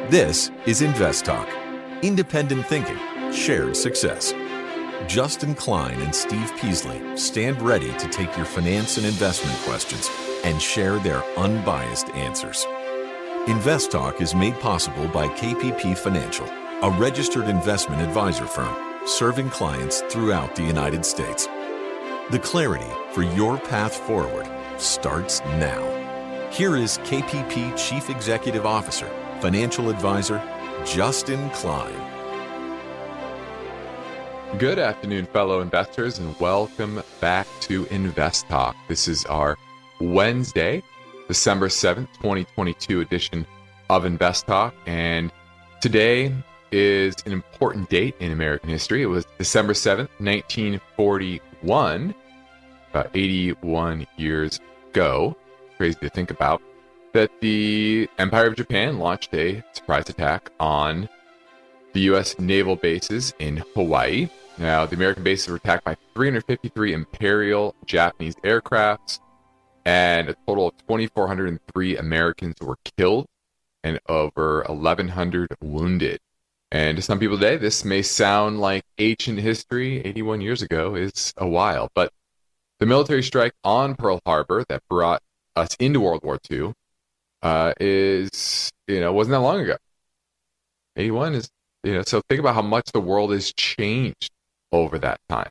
This is Invest Talk. Independent thinking, shared success. Justin Klein and Steve Peasley stand ready to take your finance and investment questions and share their unbiased answers. Invest Talk is made possible by KPP Financial, a registered investment advisor firm serving clients throughout the United States. The clarity for your path forward starts now. Here is KPP Chief Executive Officer, Financial Advisor, Justin Klein. Good afternoon, fellow investors, and welcome back to Invest Talk. This is our Wednesday, December 7th, 2022 edition of Invest Talk, and today is an important date in American history. It was December 7th, 1941, about 81 years ago. Crazy to think about, that the Empire of Japan launched a surprise attack on the U.S. naval bases in Hawaii. Now, the American bases were attacked by 353 Imperial Japanese aircrafts, and a total of 2,403 Americans were killed and over 1,100 wounded. And to some people today, this may sound like ancient history. 81 years ago is a while, but the military strike on Pearl Harbor that brought us into World War II wasn't that long ago. 81 is, so think about how much the world has changed over that time.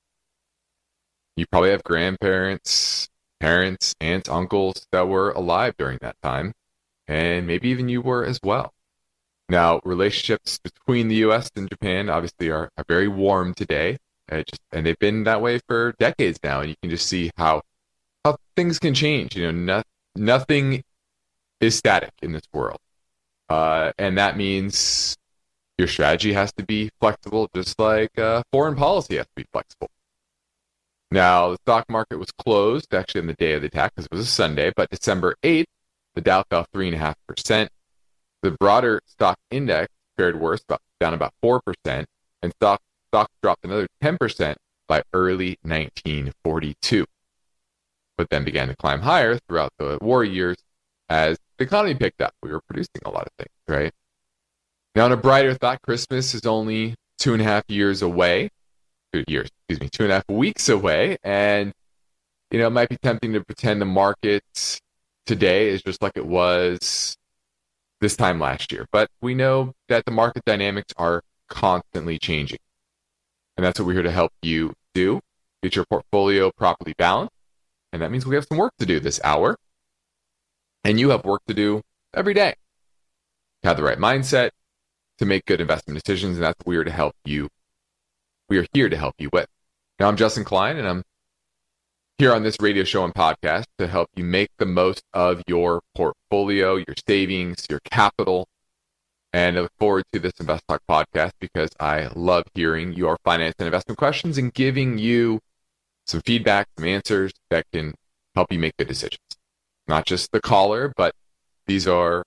You probably have grandparents, parents, aunts, uncles that were alive during that time, and maybe even you were as well. Now, relationships between the U.S. and Japan obviously are very warm today, and they've been that way for decades now, and you can just see how things can change. Nothing is static in this world. And that means your strategy has to be flexible, just like foreign policy has to be flexible. Now, the stock market was closed actually on the day of the attack because it was a Sunday, but December 8th, the Dow fell 3.5%. The broader stock index fared worse, down about 4%, and stocks dropped another 10% by early 1942, but then began to climb higher throughout the war years as the economy picked up. We were producing a lot of things, right? Now, on a brighter thought, Christmas is only 2.5 weeks away. And, it might be tempting to pretend the market today is just like it was this time last year. But we know that the market dynamics are constantly changing. And that's what we're here to help you do, get your portfolio properly balanced. And that means we have some work to do this hour. And you have work to do every day. Have the right mindset to make good investment decisions, and that's what we are here to help you with. Now, I'm Justin Klein, and I'm here on this radio show and podcast to help you make the most of your portfolio, your savings, your capital. And I look forward to this Invest Talk podcast because I love hearing your finance and investment questions and giving you some feedback, some answers that can help you make good decisions. Not just the caller, but these are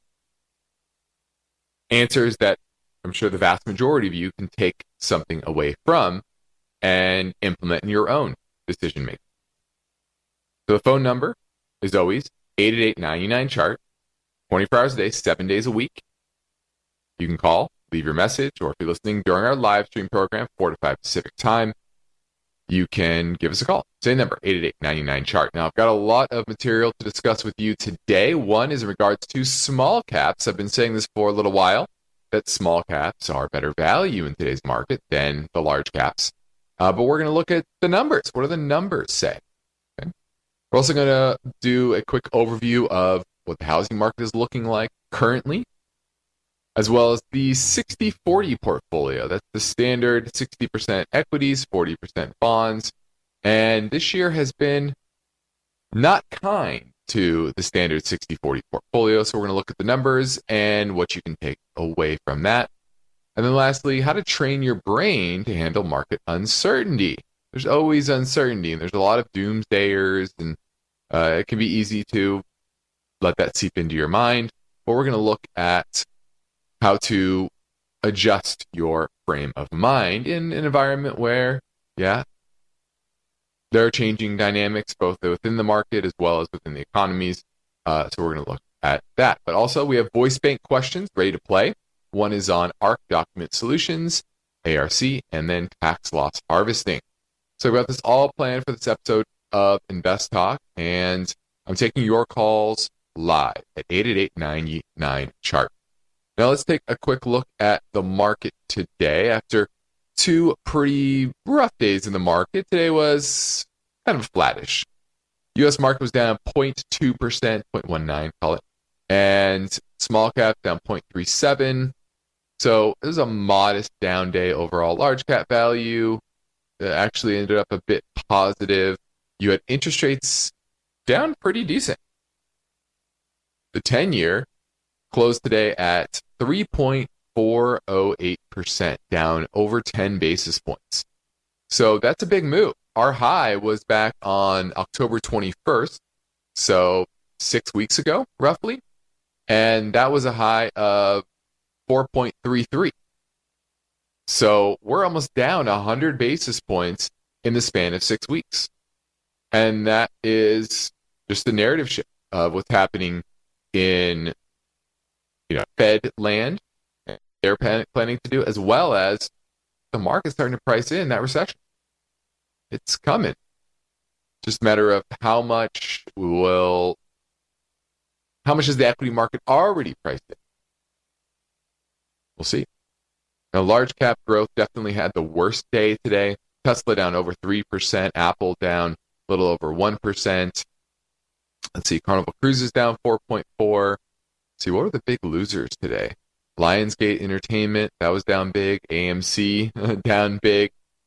answers that I'm sure the vast majority of you can take something away from and implement in your own decision making. So the phone number is always 888-99-CHART, 24 hours a day, 7 days a week. You can call, leave your message, or if you're listening during our live stream program, 4 to 5 Pacific time, you can give us a call. Same number, 888-99-CHART. Now, I've got a lot of material to discuss with you today. One is in regards to small caps. I've been saying this for a little while, that small caps are better value in today's market than the large caps. But we're going to look at the numbers. What do the numbers say? Okay. We're also going to do a quick overview of what the housing market is looking like currently, as well as the 60-40 portfolio. That's the standard 60% equities, 40% bonds. And this year has been not kind to the standard 60-40 portfolio. So we're going to look at the numbers and what you can take away from that. And then lastly, how to train your brain to handle market uncertainty. There's always uncertainty, and there's a lot of doomsdayers, and it can be easy to let that seep into your mind. But we're going to look at how to adjust your frame of mind in an environment where, there are changing dynamics both within the market as well as within the economies. So we're going to look at that. But also, we have voice bank questions ready to play. One is on ARC Document Solutions, ARC, and then tax loss harvesting. So we got this all planned for this episode of Invest Talk, and I'm taking your calls live at 888-99-CHART. Now let's take a quick look at the market today. After two pretty rough days in the market, today was kind of flattish. U.S. market was down 0.2%, 0.19, call it, and small cap down 0.37. So it was a modest down day overall. Large cap value actually ended up a bit positive. You had interest rates down pretty decent. The 10-year closed today at 3.408%, down over 10 basis points. So that's a big move. Our high was back on October 21st, so 6 weeks ago, roughly. And that was a high of 4.33. So we're almost down 100 basis points in the span of 6 weeks. And that is just the narrative shift of what's happening in Fed land, they're planning to do, as well as the market starting to price in that recession. It's coming. Just a matter of how much is the equity market already priced in? We'll see. Now, large cap growth definitely had the worst day today. Tesla down over 3%, Apple down a little over 1%. Let's see, Carnival Cruises down 4.4%. Let's see, what were the big losers today? Lionsgate Entertainment, that was down big. AMC down big.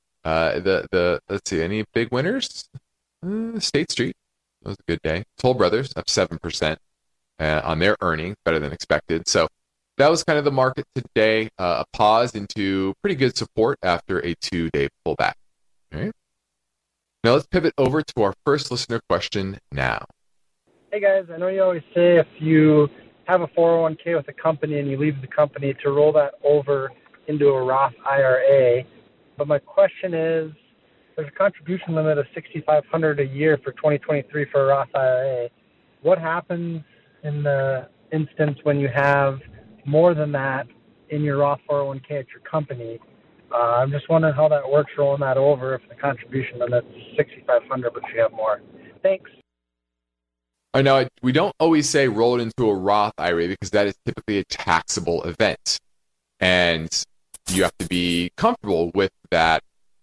Let's see, any big winners? State Street, that was a good day. Toll Brothers up 7% on their earnings, better than expected. So that was kind of the market today. A pause into pretty good support after a 2-day pullback. All right. Now let's pivot over to our first listener question now. Hey guys, I know you always say if you have a 401k with a company and you leave the company to roll that over into a Roth IRA. But my question is, there's a contribution limit of $6,500 a year for 2023 for a Roth IRA. What happens in the instance when you have more than that in your Roth 401k at your company? I'm just wondering how that works, rolling that over if the contribution limit's $6,500, but you have more. Thanks. I know we don't always say roll it into a Roth IRA because that is typically a taxable event. And you have to be comfortable with that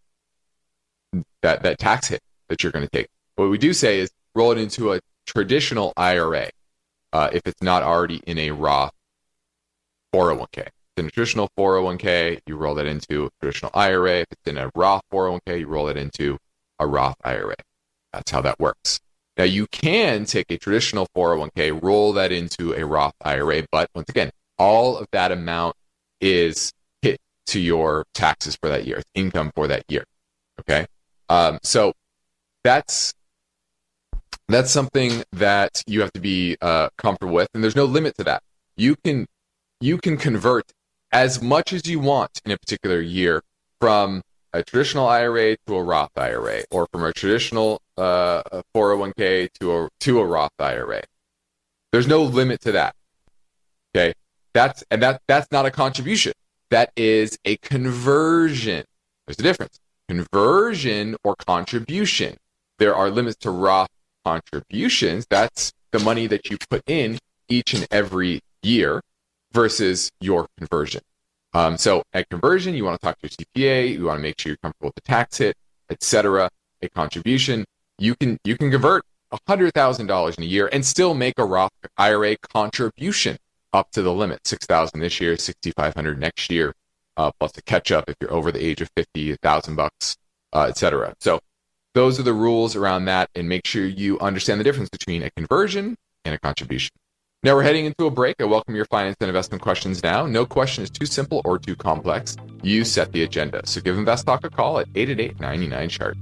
tax hit that you're going to take. What we do say is roll it into a traditional IRA if it's not already in a Roth 401k. In a traditional 401k, you roll that into a traditional IRA. If it's in a Roth 401k, you roll it into a Roth IRA. That's how that works. Now, you can take a traditional 401k, roll that into a Roth IRA, but once again, all of that amount is hit to your taxes for that year, it's income for that year. Okay, so that's something that you have to be comfortable with, and there's no limit to that. You can convert as much as you want in a particular year from a traditional IRA to a Roth IRA, or from a traditional 401k to a Roth IRA. There's no limit to that. Okay, that's not a contribution. That is a conversion. There's a difference. Conversion or contribution. There are limits to Roth contributions. That's the money that you put in each and every year versus your conversion. So at conversion, you want to talk to your CPA, you want to make sure you're comfortable with the tax hit, etc. A contribution, you can convert $100,000 in a year and still make a Roth IRA contribution up to the limit, $6,000 this year, $6,500 next year, plus a catch up if you're over the age of 50, $1,000, etc. So those are the rules around that, and make sure you understand the difference between a conversion and a contribution. Now we're heading into a break. I welcome your finance and investment questions now. No question is too simple or too complex. You set the agenda. So give Invest Talk a call at 888-99-CHART.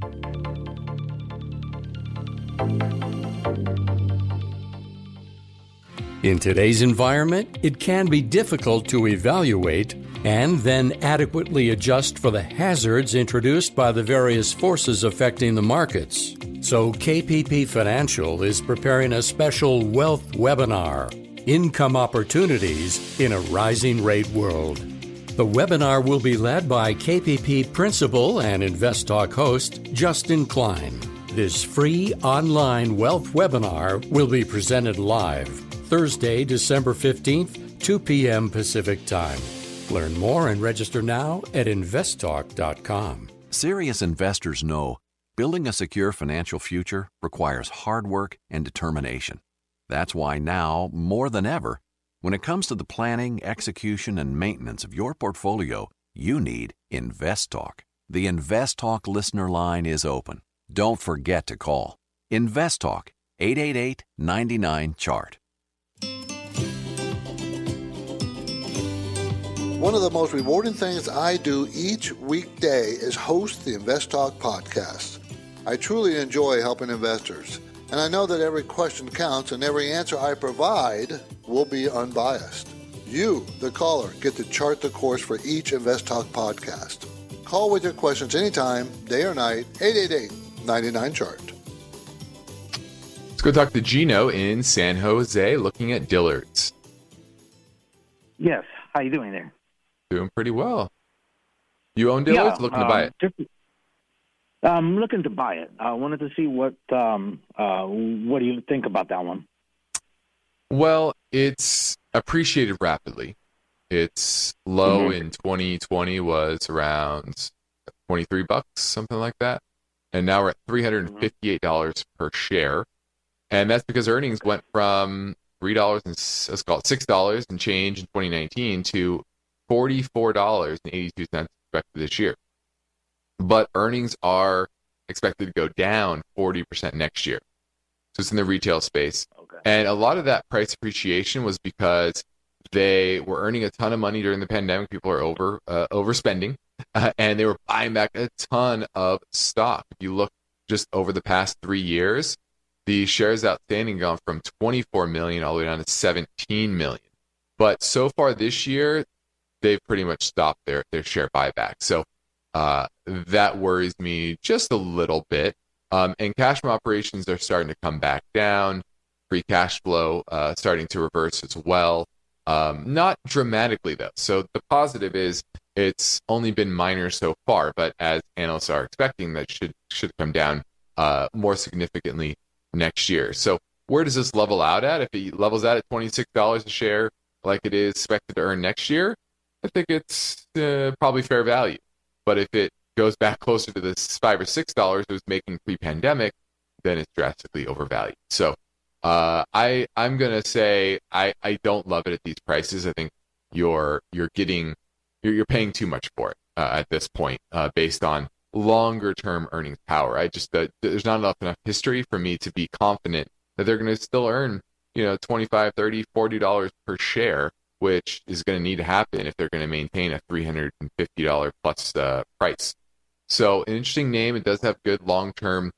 In today's environment, it can be difficult to evaluate and then adequately adjust for the hazards introduced by the various forces affecting the markets. So KPP Financial is preparing a special wealth webinar. Income Opportunities in a Rising Rate World. The webinar will be led by KPP Principal and InvestTalk host Justin Klein. This free online wealth webinar will be presented live Thursday, December 15th, 2 p.m. Pacific Time. Learn more and register now at investtalk.com. Serious investors know building a secure financial future requires hard work and determination. That's why now, more than ever, when it comes to the planning, execution, and maintenance of your portfolio, you need InvestTalk. The InvestTalk listener line is open. Don't forget to call InvestTalk 888-99-CHART. One of the most rewarding things I do each weekday is host the InvestTalk podcast. I truly enjoy helping investors, and I know that every question counts and every answer I provide will be unbiased. You, the caller, get to chart the course for each InvestTalk podcast. Call with your questions anytime, day or night, 888-99-CHART. Let's go talk to Gino in San Jose looking at Dillard's. Yes. How you doing there? Doing pretty well. You own Dillard's? Looking to buy it? I'm looking to buy it. I wanted to see what do you think about that one? Well, it's appreciated rapidly. Its low in 2020 was around $23, something like that. And now we're at $358 per share. And that's because earnings went from $6 and change in 2019 to $44.82 expected this year. But earnings are expected to go down 40% next year. So it's in the retail space. Okay. And a lot of that price appreciation was because they were earning a ton of money during the pandemic. People are overspending, and they were buying back a ton of stock. If you look just over the past 3 years, the shares outstanding gone from 24 million all the way down to 17 million. But so far this year, they've pretty much stopped their share buyback. So that worries me just a little bit. And cash from operations are starting to come back down. Free cash flow starting to reverse as well. Not dramatically, though. So the positive is it's only been minor so far, but as analysts are expecting, that should come down more significantly next year. So where does this level out at? If it levels out at $26 a share like it is expected to earn next year, I think it's probably fair value. But if it goes back closer to the $5 or $6 it was making pre-pandemic, then it's drastically overvalued. So I'm gonna say I don't love it at these prices. I think you're paying too much for it at this point based on longer term earnings power. There's not enough history for me to be confident that they're going to still earn $25, $30, $40 per share, which is going to need to happen if they're going to maintain a $350 plus price. So an interesting name. It does have good long-term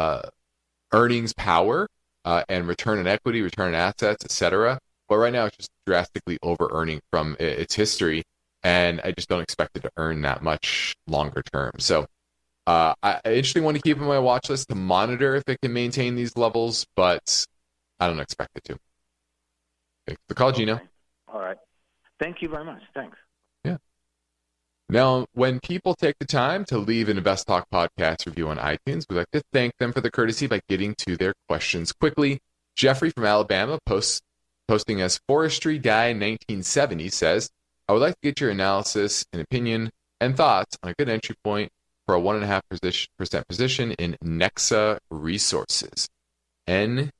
earnings power and return on equity, return on assets, etc. But right now it's just drastically over-earning from its history, and I just don't expect it to earn that much longer term. So interesting one to keep on my watch list to monitor if it can maintain these levels, but I don't expect it to. Thanks for the call, Gino. Okay. All right. Thank you very much. Thanks. Yeah. Now, when people take the time to leave an InvestTalk podcast review on iTunes, we like to thank them for the courtesy by getting to their questions quickly. Jeffrey from Alabama, posting as Forestry Guy 1970, says, I would like to get your analysis and opinion and thoughts on a good entry point for a 1.5% position in Nexa Resources. NEXA.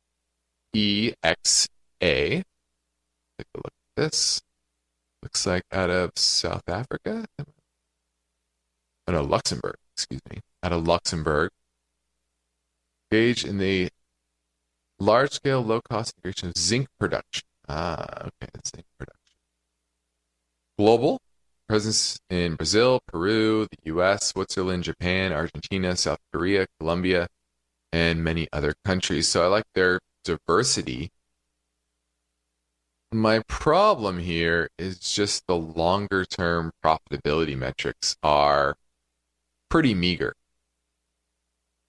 Take a look at this. Looks like out of South Africa. Oh, no, Luxembourg. Excuse me. Out of Luxembourg. Engaged in the large-scale, low-cost integration of zinc production. Okay, zinc production. Global presence in Brazil, Peru, the U.S., Switzerland, Japan, Argentina, South Korea, Colombia, and many other countries. So I like their diversity. My problem here is just the longer-term profitability metrics are pretty meager.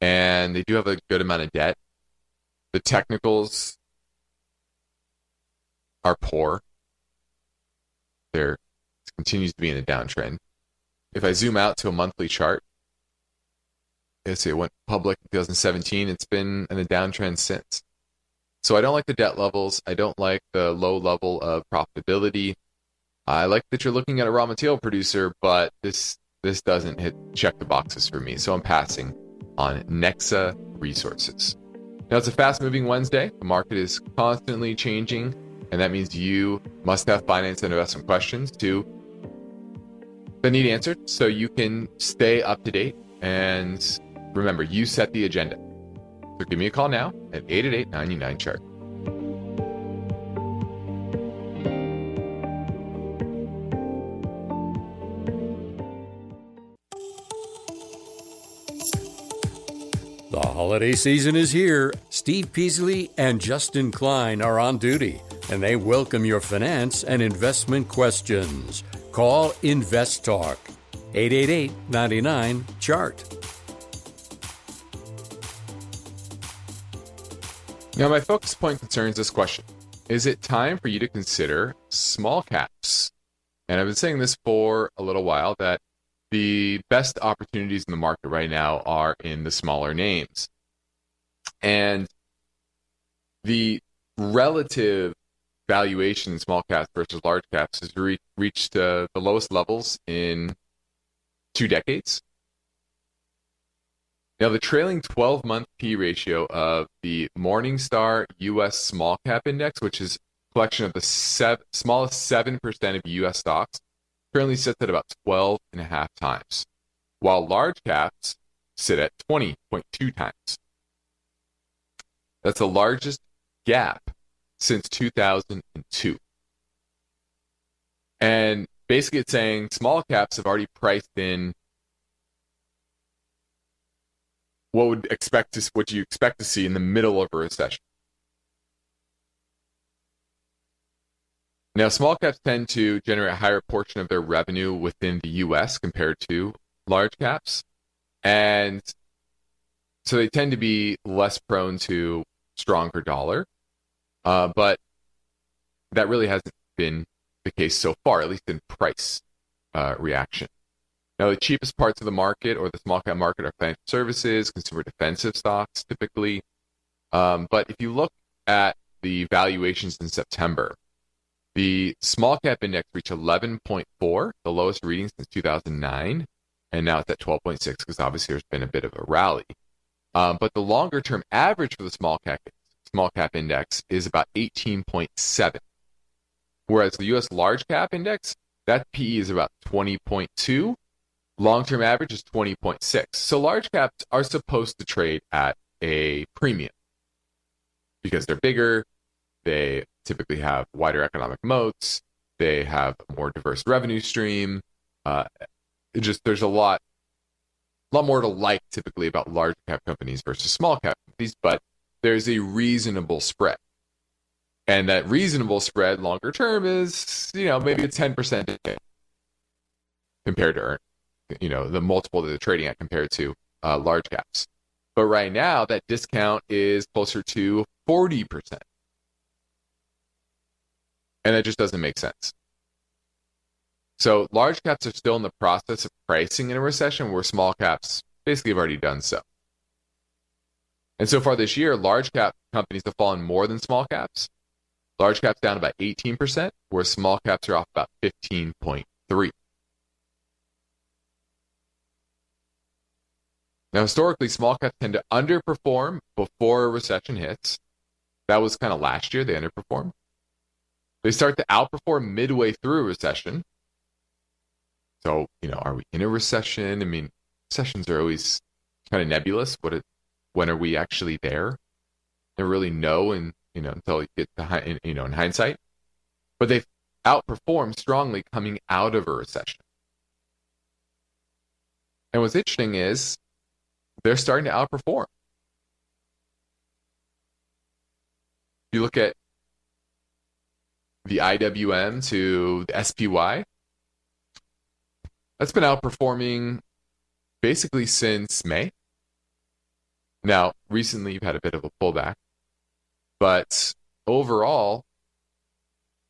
And they do have a good amount of debt. The technicals are poor. There continues to be in a downtrend. If I zoom out to a monthly chart, let's see, it went public in 2017. It's been in a downtrend since. So I don't like the debt levels. I don't like the low level of profitability. I like that you're looking at a raw material producer, but this doesn't check the boxes for me. So I'm passing on Nexa Resources. Now, it's a fast-moving Wednesday. The market is constantly changing, and that means you must have finance and investment questions that need answered so you can stay up to date. And remember, you set the agenda. So give me a call now at 888-99-CHART. The holiday season is here. Steve Peasley and Justin Klein are on duty, and they welcome your finance and investment questions. Call Invest Talk, 888-99-CHART. Now, my focus point concerns this question. Is it time for you to consider small caps? And I've been saying this for a little while, that the best opportunities in the market right now are in the smaller names. And the relative valuation in small caps versus large caps has reached the lowest levels in 2 decades. Now, the trailing 12-month P ratio of the Morningstar U.S. Small Cap Index, which is a collection of the smallest 7% of U.S. stocks, currently sits at about 12.5 times, while large caps sit at 20.2 times. That's the largest gap since 2002. And basically it's saying small caps have already priced in what you expect to see in the middle of a recession. Now, small caps tend to generate a higher portion of their revenue within the U.S. compared to large caps. And so they tend to be less prone to stronger dollar. But that really hasn't been the case so far, at least in price reaction. Now, the cheapest parts of the market or the small cap market are financial services, consumer defensive stocks typically. But if you look at the valuations in September, the small cap index reached 11.4, the lowest reading since 2009, and now it's at 12.6 because obviously there's been a bit of a rally. But the longer term average for the small cap index is about 18.7, whereas the U.S. large cap index, that PE is about 20.2. Long-term average is 20.6. So large caps are supposed to trade at a premium because they're bigger, they typically have wider economic moats, they have a more diverse revenue stream. There's a lot more to like typically about large cap companies versus small cap companies, but there's a reasonable spread. And that reasonable spread longer term is, maybe a 10% compared to the multiple that they're trading at compared to large caps. But right now, that discount is closer to 40%. And that just doesn't make sense. So large caps are still in the process of pricing in a recession where small caps basically have already done so. And so far this year, large cap companies have fallen more than small caps. Large caps down about 18%, where small caps are off about 15.3%. Now, historically, small caps tend to underperform before a recession hits. That was kind of last year. They underperformed. They start to outperform midway through a recession. So, are we in a recession? I mean, recessions are always kind of nebulous. When are we actually there? Never really know, until you get to in hindsight. But they've outperformed strongly coming out of a recession. And what's interesting is they're starting to outperform. If you look at the IWM to the SPY, that's been outperforming basically since May. Now, recently you've had a bit of a pullback, but overall,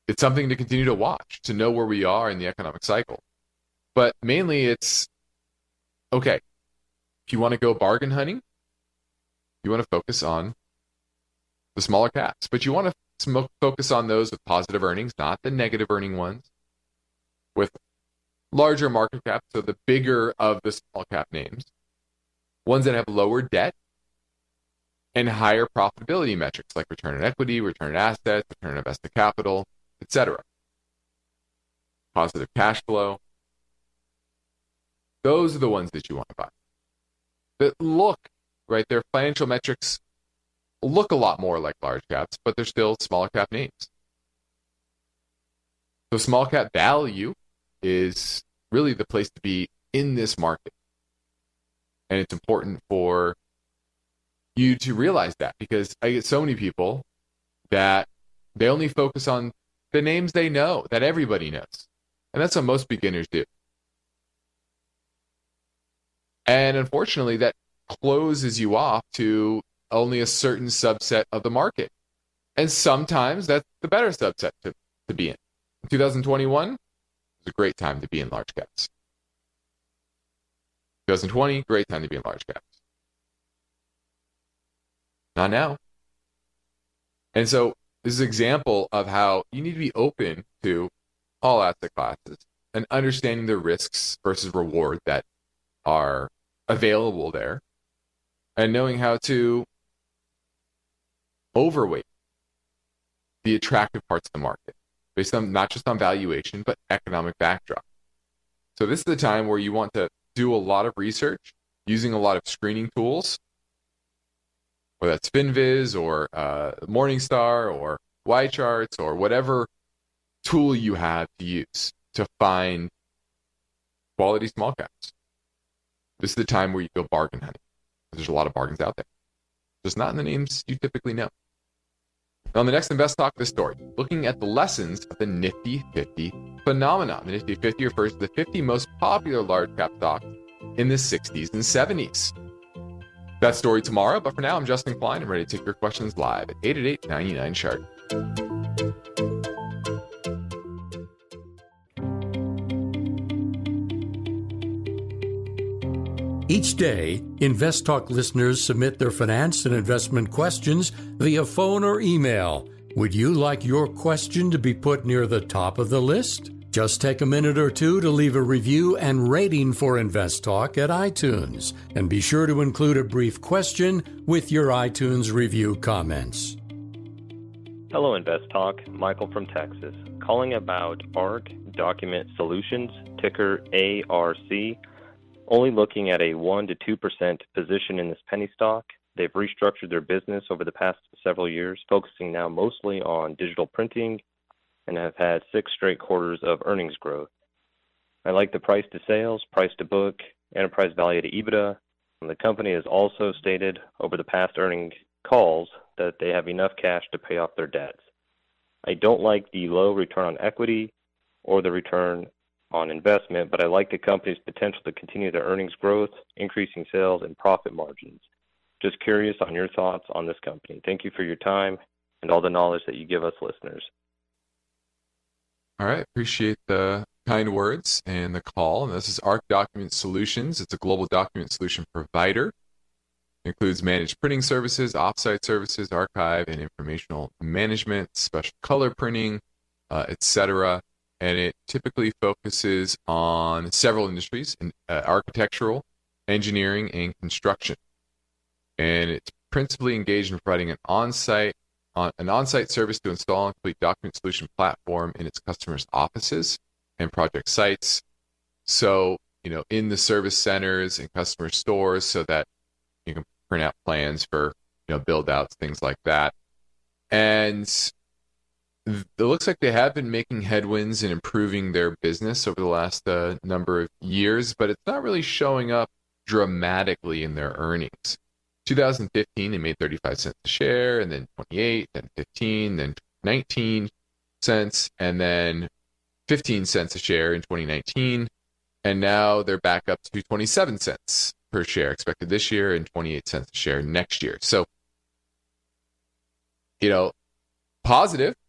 it's something to continue to watch, to know where we are in the economic cycle. But mainly it's, okay, if you want to go bargain hunting, you want to focus on the smaller caps, but you want to focus on those with positive earnings, not the negative earning ones, with larger market cap, so the bigger of the small cap names, ones that have lower debt and higher profitability metrics like return on equity, return on assets, return on invested capital, etc. Positive cash flow. Those are the ones that you want to buy. That look, right, their financial metrics look a lot more like large caps, but they're still smaller cap names. So small cap value is really the place to be in this market. And it's important for you to realize that, because I get so many people that they only focus on the names they know, that everybody knows. And that's what most beginners do. And unfortunately, that closes you off to only a certain subset of the market. And sometimes that's the better subset to be in. In 2021, it was a great time to be in large caps. 2020, great time to be in large caps. Not now. And so this is an example of how you need to be open to all asset classes and understanding the risks versus reward that are available there, and knowing how to overweight the attractive parts of the market based on not just on valuation, but economic backdrop. So this is the time where you want to do a lot of research using a lot of screening tools, whether that's FinViz or Morningstar or YCharts or whatever tool you have to use to find quality small caps. This is the time where you go bargain hunting. There's a lot of bargains out there, just not in the names you typically know. Now, on the next Invest Talk, this story, looking at the lessons of the Nifty 50 phenomenon. The Nifty 50 refers to the 50 most popular large cap stocks in the 60s and 70s. That story tomorrow, but for now, I'm Justin Klein. I'm ready to take your questions live at 888-99-CHART. Each day, Invest Talk listeners submit their finance and investment questions via phone or email. Would you like your question to be put near the top of the list? Just take a minute or two to leave a review and rating for Invest Talk at iTunes, and be sure to include a brief question with your iTunes review comments. Hello, Invest Talk. Michael from Texas, calling about ARC Document Solutions, ticker ARC. Only looking at a 1 to 2% position in this penny stock. They've restructured their business over the past several years, focusing now mostly on digital printing, and have had 6 straight quarters of earnings growth. I like the price to sales, price to book, enterprise value to EBITDA. And the company has also stated over the past earnings calls that they have enough cash to pay off their debts. I don't like the low return on equity or the return on investment, but I like the company's potential to continue their earnings growth, increasing sales and profit margins. Just curious on your thoughts on this company. Thank you for your time and all the knowledge that you give us listeners. All right. Appreciate the kind words and the call. And this is ARC Document Solutions. It's a global document solution provider. It includes managed printing services, offsite services, archive and informational management, special color printing, etc. And it typically focuses on several industries, in architectural, engineering, and construction. And it's principally engaged in providing an on-site service to install and complete document solution platform in its customers' offices and project sites. So, in the service centers and customer stores, so that you can print out plans for, build outs, things like that. And it looks like they have been making headwinds and improving their business over the last number of years, but it's not really showing up dramatically in their earnings. 2015, they made 35 cents a share, and then 28, then 15, then 19 cents, and then 15 cents a share in 2019. And now they're back up to 27 cents per share expected this year and 28 cents a share next year. So, positive,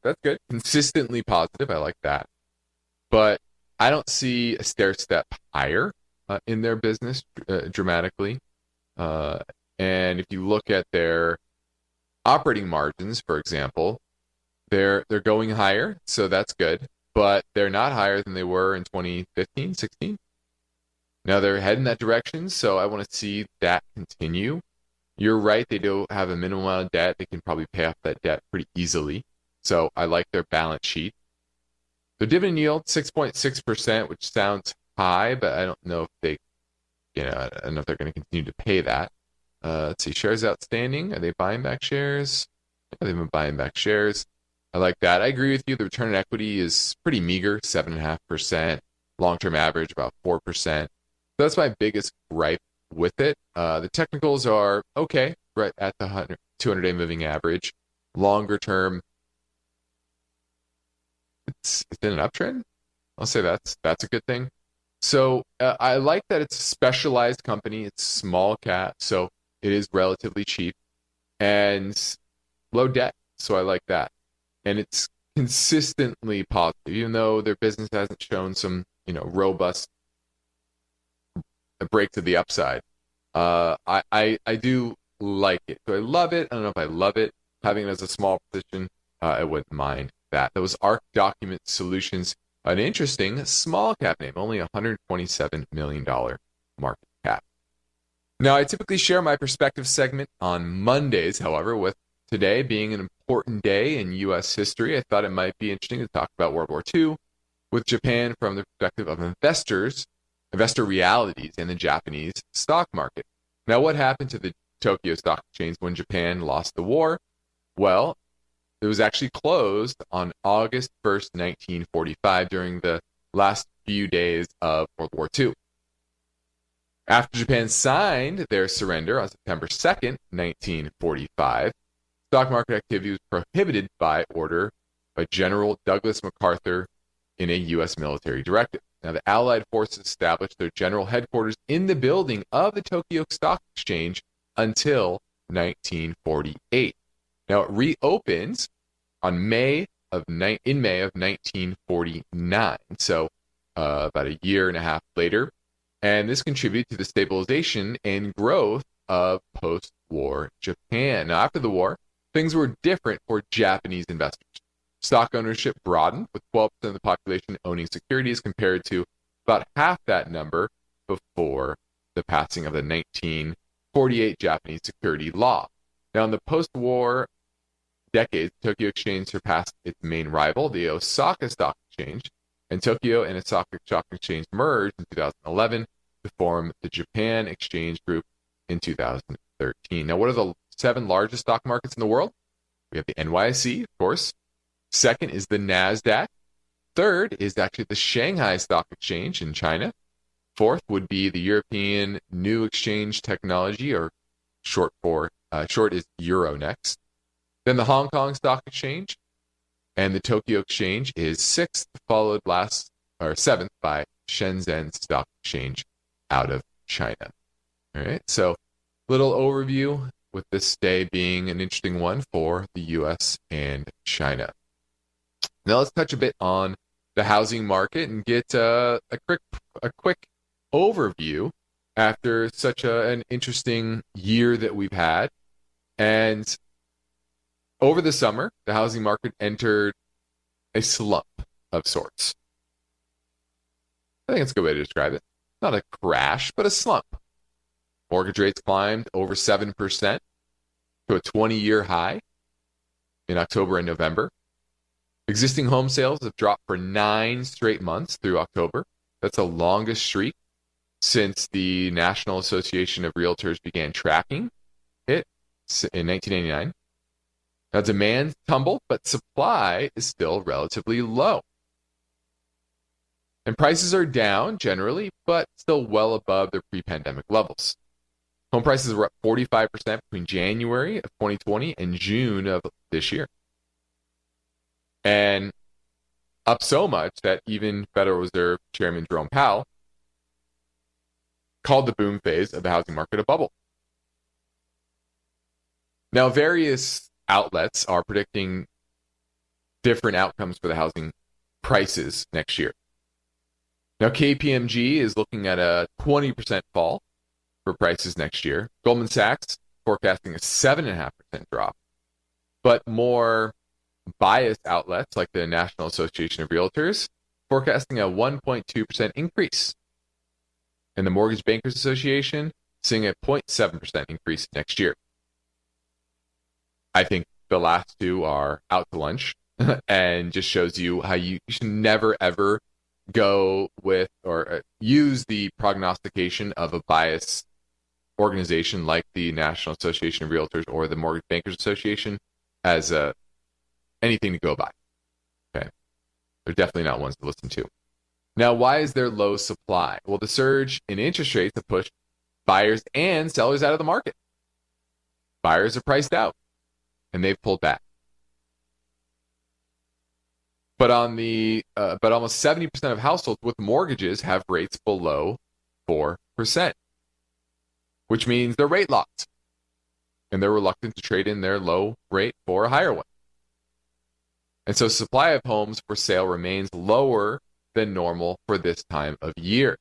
That's good. Consistently positive. I like that. But I don't see a stair step higher in their business dramatically. And if you look at their operating margins, for example, they're going higher, so that's good. But they're not higher than they were in 2015, 16. Now they're heading that direction, so I want to see that continue. You're right, they do have a minimum amount of debt. They can probably pay off that debt pretty easily. So I like their balance sheet. Their dividend yield, 6.6%, which sounds high, but I don't know if they, I don't know if they're going to continue to pay that. Let's see, shares outstanding. Are they buying back shares? Yeah, they've been buying back shares. I like that. I agree with you. The return on equity is pretty meager, 7.5%. Long-term average, about 4%. So that's my biggest gripe with it. The technicals are okay, right at the 200-day moving average. Longer term, it's in an uptrend. I'll say that's a good thing. So I like that it's a specialized company. It's small cap, so it is relatively cheap and low debt. So I like that. And it's consistently positive, even though their business hasn't shown some, robust break to the upside. I do like it. Do I love it? I don't know if I love it. Having it as a small position, I wouldn't mind that. That was ARC Document Solutions, an interesting small cap name, only $127 million market cap. Now, I typically share my perspective segment on Mondays, however, with today being an important day in U.S. history, I thought it might be interesting to talk about World War II with Japan from the perspective of investor realities in the Japanese stock market. Now, what happened to the Tokyo Stock Exchange when Japan lost the war? Well, it was actually closed on August 1st, 1945, during the last few days of World War II. After Japan signed their surrender on September 2nd, 1945, stock market activity was prohibited by order by General Douglas MacArthur in a U.S. military directive. Now, the Allied forces established their general headquarters in the building of the Tokyo Stock Exchange until 1948. Now, it reopens in May of 1949, so about a year and a half later, and this contributed to the stabilization and growth of post-war Japan. Now, after the war, things were different for Japanese investors. Stock ownership broadened, with 12% of the population owning securities compared to about half that number before the passing of the 1948 Japanese security law. Now, in the post-war decades, Tokyo Exchange surpassed its main rival, the Osaka Stock Exchange, and Tokyo and Osaka Stock Exchange merged in 2011 to form the Japan Exchange Group in 2013. Now, what are the 7 largest stock markets in the world? We have the NYSE, of course. Second is the NASDAQ. Third is actually the Shanghai Stock Exchange in China. Fourth would be the European New Exchange Technology, or short is Euronext. Then the Hong Kong Stock Exchange, and the Tokyo Exchange is 6th, followed 7th by Shenzhen Stock Exchange out of China. All right, so little overview with this day being an interesting one for the U.S. and China. Now let's touch a bit on the housing market and get a quick overview after such an interesting year that we've had. And over the summer, the housing market entered a slump of sorts. I think it's a good way to describe it. Not a crash, but a slump. Mortgage rates climbed over 7% to a 20-year high in October and November. Existing home sales have dropped for 9 straight months through October. That's the longest streak since the National Association of Realtors began tracking it in 1989. Now, demand tumbled, but supply is still relatively low. And prices are down generally, but still well above their pre-pandemic levels. Home prices were up 45% between January of 2020 and June of this year. And up so much that even Federal Reserve Chairman Jerome Powell called the boom phase of the housing market a bubble. Now, various outlets are predicting different outcomes for the housing prices next year. Now, KPMG is looking at a 20% fall for prices next year. Goldman Sachs forecasting a 7.5% drop. But more biased outlets like the National Association of Realtors forecasting a 1.2% increase. And the Mortgage Bankers Association seeing a 0.7% increase next year. I think the last two are out to lunch and just shows you how you should never, ever go with or use the prognostication of a biased organization like the National Association of Realtors or the Mortgage Bankers Association as anything to go by. Okay, they're definitely not ones to listen to. Now, why is there low supply? Well, the surge in interest rates have pushed buyers and sellers out of the market. Buyers are priced out, and they've pulled back. But almost 70% of households with mortgages have rates below 4%, which means they're rate locked, and they're reluctant to trade in their low rate for a higher one. And so supply of homes for sale remains lower than normal for this time of year.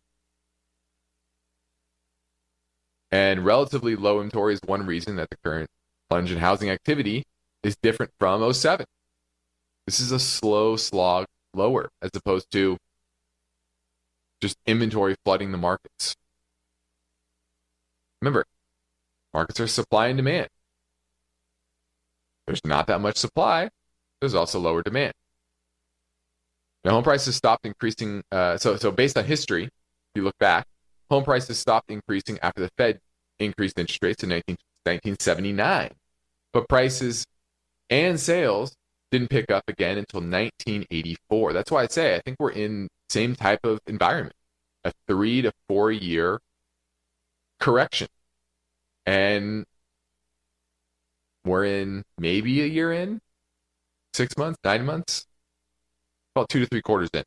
And relatively low inventory is one reason that the current plunge in housing activity is different from 2007. This is a slow slog lower as opposed to just inventory flooding the markets. Remember, markets are supply and demand. There's not that much supply. There's also lower demand. Now, home prices stopped increasing. So based on history, if you look back, home prices stopped increasing after the Fed increased interest rates in 1979. But prices and sales didn't pick up again until 1984. That's why I say I think we're in same type of environment, a 3 to 4 year correction. And we're in maybe a year in, 6 months, 9 months, about 2 to 3 quarters in.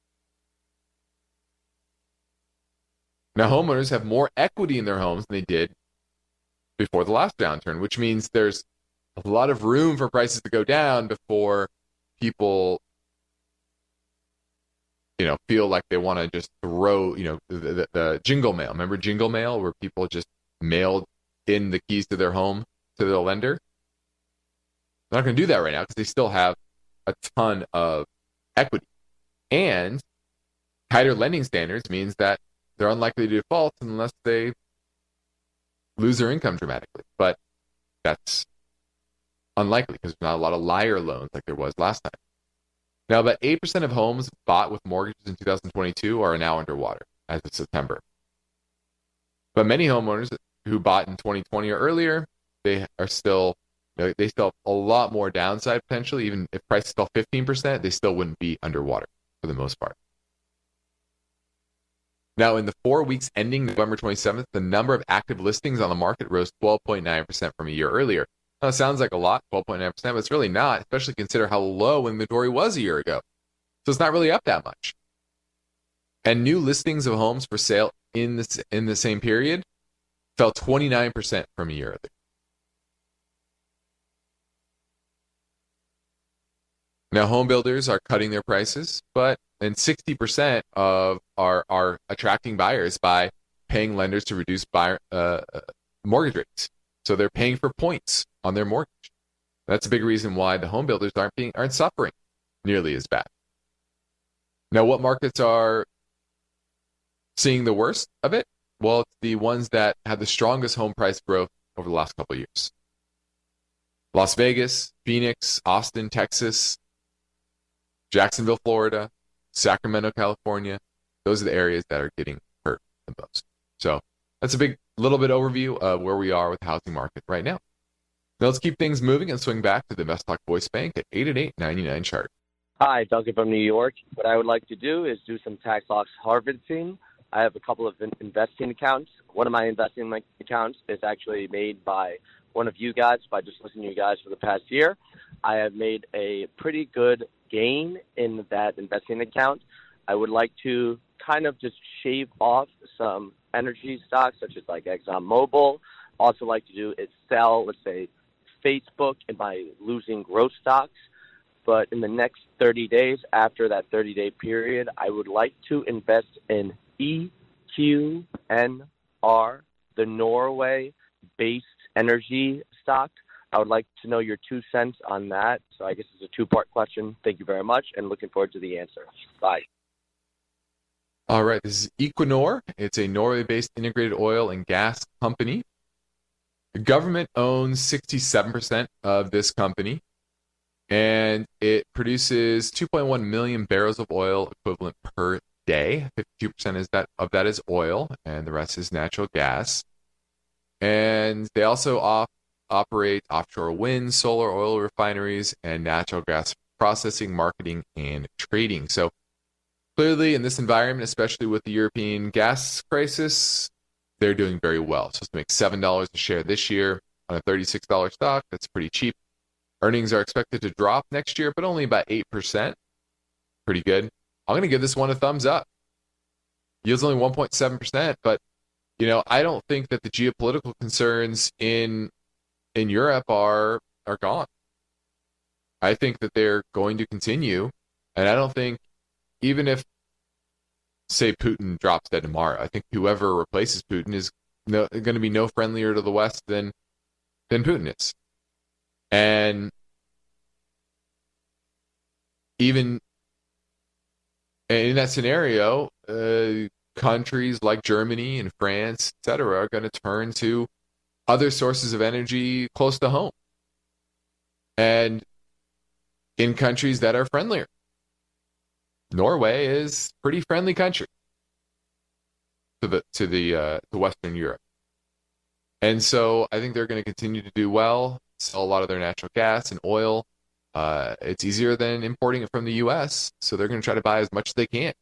Now, homeowners have more equity in their homes than they did before the last downturn, which means there's a lot of room for prices to go down before people, feel like they want to just throw, the jingle mail. Remember jingle mail, where people just mailed in the keys to their home to the lender? They're not going to do that right now because they still have a ton of equity. And tighter lending standards means that they're unlikely to default unless they lose their income dramatically. But that's unlikely because there's not a lot of liar loans like there was last time. Now, about 8% of homes bought with mortgages in 2022 are now underwater as of September. But many homeowners who bought in 2020 or earlier, they still have a lot more downside potentially. Even if prices fell 15%, they still wouldn't be underwater for the most part. Now, in the 4 weeks ending November 27th, the number of active listings on the market rose 12.9% from a year earlier. Now, it sounds like a lot, 12.9%, but it's really not, especially consider how low inventory was a year ago. So it's not really up that much. And new listings of homes for sale in the same period fell 29% from a year earlier. Now, home builders are cutting their prices, and 60% are attracting buyers by paying lenders to reduce mortgage rates. So they're paying for points on their mortgage. That's a big reason why the home builders aren't suffering nearly as bad. Now, what markets are seeing the worst of it? Well, it's the ones that had the strongest home price growth over the last couple of years. Las Vegas, Phoenix, Austin, Texas, Jacksonville, Florida, Sacramento, California. Those are the areas that are getting hurt the most. So that's a big little bit overview of where we are with the housing market right now. Now let's keep things moving and swing back to the InvestTalk Voice Bank at 888-99-CHART. Hi, Duncan from New York. What I would like to do is do some tax loss harvesting. I have a couple of investing accounts. One of my investing accounts is actually made by one of you guys, by just listening to you guys for the past year. I have made a pretty good gain in that investing account. I would like to kind of just shave off some energy stocks such as like ExxonMobil. Also like to do is sell, let's say, Facebook and my losing growth stocks. but in the next 30 days, after that 30-day period, I would like to invest in EQNR, the Norway-based energy stock. I would like to know your 2 cents on that. So I guess it's a 2-part question. Thank you very much, and looking forward to the answer. Bye. All right, this is Equinor. It's a Norway-based integrated oil and gas company. The government owns 67% of this company, and it produces 2.1 million barrels of oil equivalent per day. 52% of that is oil, and the rest is natural gas. And they also operate offshore wind, solar, oil refineries, and natural gas processing, marketing, and trading. So clearly, in this environment, especially with the European gas crisis, they're doing very well. So to make $7 a share this year on a $36 stock, that's pretty cheap. Earnings are expected to drop next year, but only about 8%. Pretty good. I'm going to give this one a thumbs up. Yield's only 1.7%, but I don't think that the geopolitical concerns in Europe are gone. I think that they're going to continue, and I don't think, even if, say, Putin drops dead tomorrow, I think whoever replaces Putin is going to be no friendlier to the West than Putin is. And even in that scenario, countries like Germany and France, etc., are going to turn to other sources of energy close to home and in countries that are friendlier. Norway is a pretty friendly country to Western Europe. And so I think they're going to continue to do well, sell a lot of their natural gas and oil. It's easier than importing it from the U.S., so they're going to try to buy as much as they can.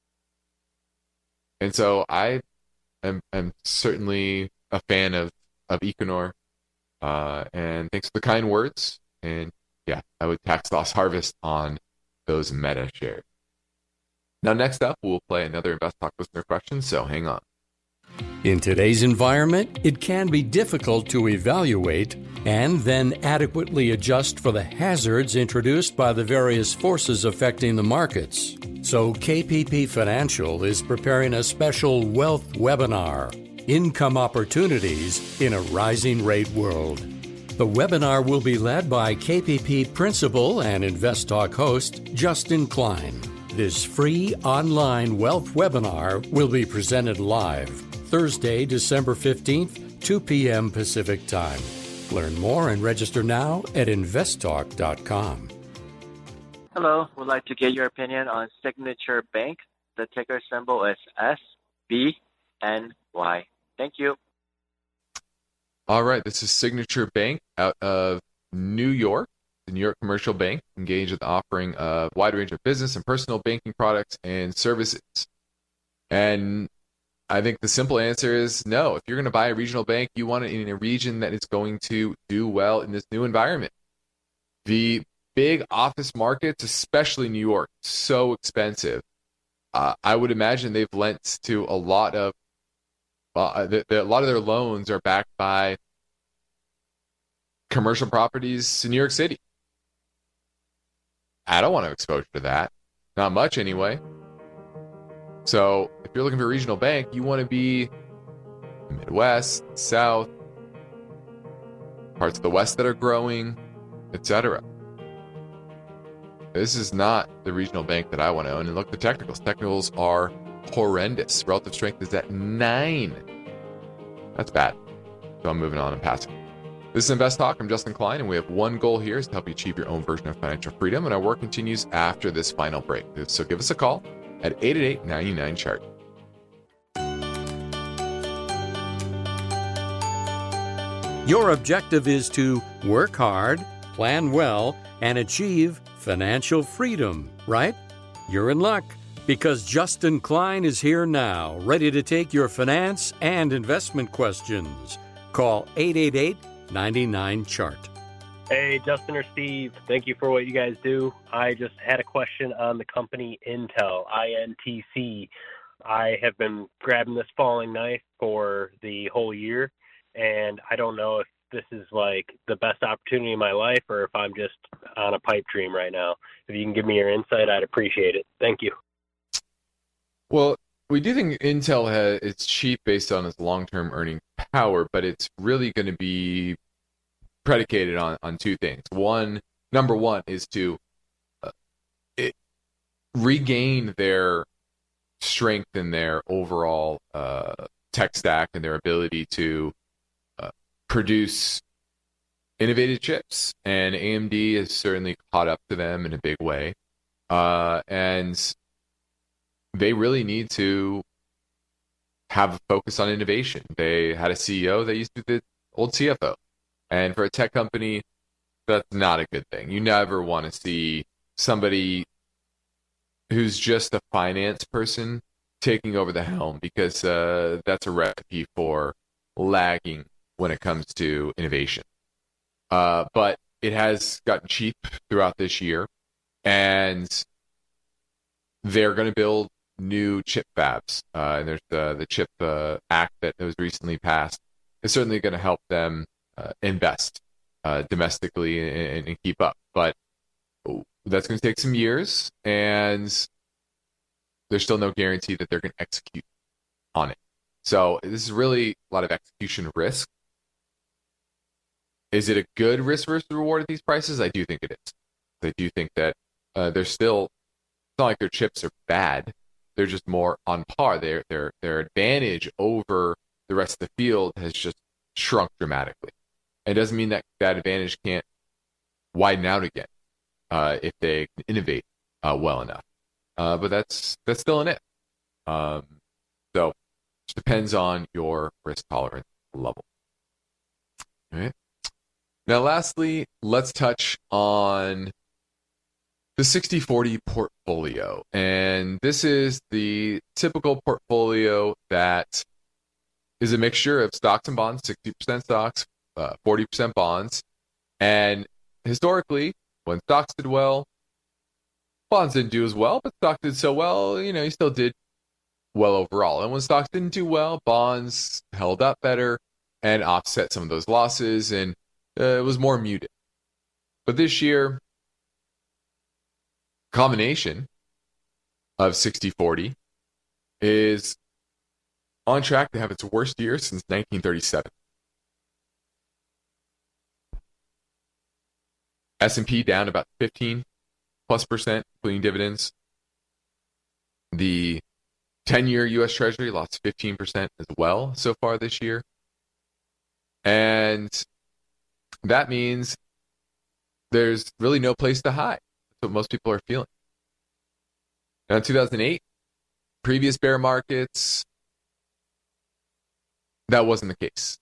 And so I am certainly a fan of Equinor, and thanks for the kind words. And yeah, I would tax loss harvest on those Meta shares. Now, next up, we'll play another Invest Talk listener question, so hang on. In today's environment, it can be difficult to evaluate and then adequately adjust for the hazards introduced by the various forces affecting the markets. So KPP Financial is preparing a special wealth webinar, Income Opportunities in a Rising Rate World. The webinar will be led by KPP Principal and Invest Talk host Justin Klein. This free online wealth webinar will be presented live Thursday, December 15th, 2 p.m. Pacific Time. Learn more and register now at investtalk.com. Hello, would like to get your opinion on Signature Bank. The ticker symbol is SBNY. Thank you. All right, this is Signature Bank out of New York. The New York Commercial Bank engaged in the offering of a wide range of business and personal banking products and services. And I think the simple answer is no. If you're going to buy a regional bank, you want it in a region that is going to do well in this new environment. The big office markets, especially New York, so expensive. I would imagine they've lent to a lot of their loans are backed by commercial properties in New York City. I don't want no exposure to that. Not much anyway. So if you're looking for a regional bank, you want to be Midwest, South, parts of the West that are growing, etc. This is not the regional bank that I want to own. And look, the technicals. Technicals are horrendous. Relative strength is at 9. That's bad. So I'm moving on and passing. This is Invest Talk. I'm Justin Klein, and we have one goal here is to help you achieve your own version of financial freedom. And our work continues after this final break. So give us a call at 888-99-CHART. Your objective is to work hard, plan well, and achieve financial freedom, right? You're in luck, because Justin Klein is here now, ready to take your finance and investment questions. Call 888-99-CHART. Hey, Justin or Steve, thank you for what you guys do. I just had a question on the company Intel, INTC. I have been grabbing this falling knife for the whole year, and I don't know if this is like the best opportunity in my life or if I'm just on a pipe dream right now. If you can give me your insight, I'd appreciate it. Thank you. Well, we do think Intel it's cheap based on its long-term earning power, but it's really going to be predicated on two things. Number one is to regain their strength in their overall tech stack and their ability to produce innovative chips. And AMD has certainly caught up to them in a big way. And they really need to have a focus on innovation. They had a CEO that used to be the old CFO. And for a tech company, that's not a good thing. You never want to see somebody who's just a finance person taking over the helm, because that's a recipe for lagging when it comes to innovation. But it has gotten cheap throughout this year, and they're going to build new chip fabs. And there's the CHIP Act that was recently passed. It's certainly going to help them invest domestically and keep up. But that's going to take some years, and there's still no guarantee that they're going to execute on it. So this is really a lot of execution risk. Is it a good risk versus reward at these prices? I do think it is. I do think that they're still, it's not like their chips are bad. They're just more on par. Their advantage over the rest of the field has just shrunk dramatically. It doesn't mean that advantage can't widen out again if they can innovate well enough. But that's still an if. So it depends on your risk tolerance level. All right. Now, lastly, let's touch on the 60/40 portfolio. And this is the typical portfolio that is a mixture of stocks and bonds, 60% stocks, 40% bonds. And historically, when stocks did well, bonds didn't do as well, but stocks did so well, you still did well overall. And when stocks didn't do well, bonds held up better and offset some of those losses, and it was more muted. But this year, combination of 60/40 is on track to have its worst year since 1937. S&P down about 15+%, including dividends. The 10-year U.S. Treasury lost 15% as well so far this year. And that means there's really no place to hide. That's what most people are feeling. Now, in 2008, previous bear markets, that wasn't the case.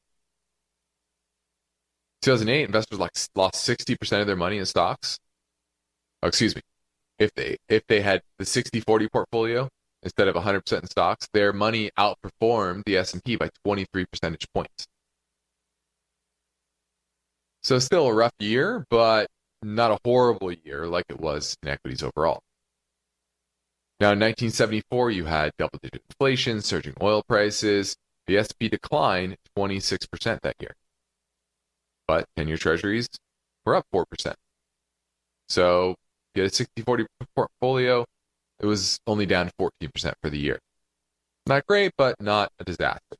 2008, investors lost 60% of their money in stocks. Oh, excuse me. If they had the 60/40 portfolio instead of 100% in stocks, their money outperformed the S&P by 23 percentage points. So still a rough year, but not a horrible year like it was in equities overall. Now, in 1974, you had double-digit inflation, surging oil prices. The S&P declined 26% that year. But 10-year treasuries were up 4%. So you had a 60/40 portfolio. It was only down 14% for the year. Not great, but not a disaster.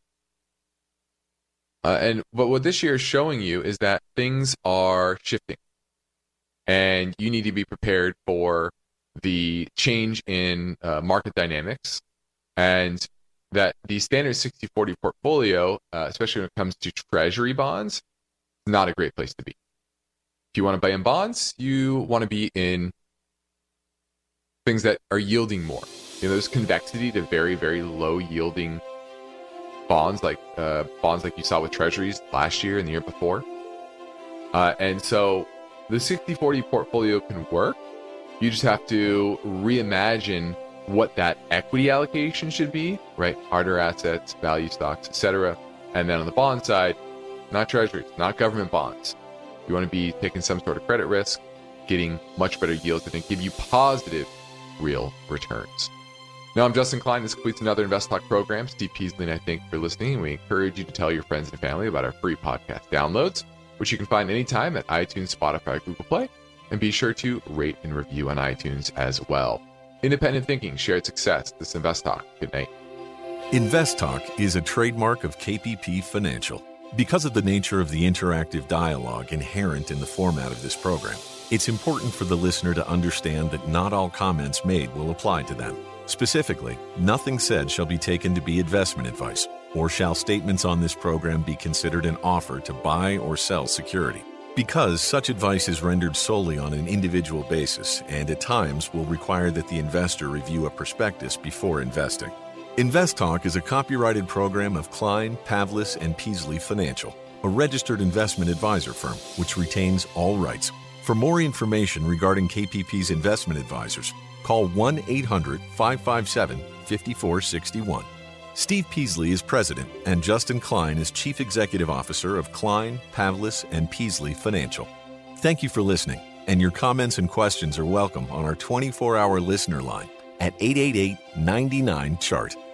But what this year is showing you is that things are shifting. And you need to be prepared for the change in market dynamics, and that the standard 60/40 portfolio, especially when it comes to treasury bonds, is not a great place to be. If you want to buy in bonds, you want to be in things that are yielding more. There's convexity to very, very low yielding bonds like you saw with treasuries last year and the year before. And so the 60/40 portfolio can work. You just have to reimagine what that equity allocation should be, right? Harder assets, value stocks, etc. And then on the bond side, not treasuries, not government bonds. You want to be taking some sort of credit risk, getting much better yields that can give you positive real returns. Now, I'm Justin Klein. This completes another Invest Talk program. Steve Peasley and I thank you for listening. We encourage you to tell your friends and family about our free podcast downloads. which you can find anytime at iTunes, Spotify, Google Play, and be sure to rate and review on iTunes as well. Independent thinking, shared success. This is Invest Talk. Good night. Invest Talk is a trademark of KPP Financial. Because of the nature of the interactive dialogue inherent in the format of this program, it's important for the listener to understand that not all comments made will apply to them. Specifically, nothing said shall be taken to be investment advice, or shall statements on this program be considered an offer to buy or sell security. Because such advice is rendered solely on an individual basis and at times will require that the investor review a prospectus before investing. Invest Talk is a copyrighted program of Klein, Pavlis, and Peasley Financial, a registered investment advisor firm which retains all rights. For more information regarding KPP's investment advisors, call 1-800-557-5461. Steve Peasley is president, and Justin Klein is chief executive officer of Klein, Pavlis, and Peasley Financial. Thank you for listening, and your comments and questions are welcome on our 24-hour listener line at 888-99-CHART.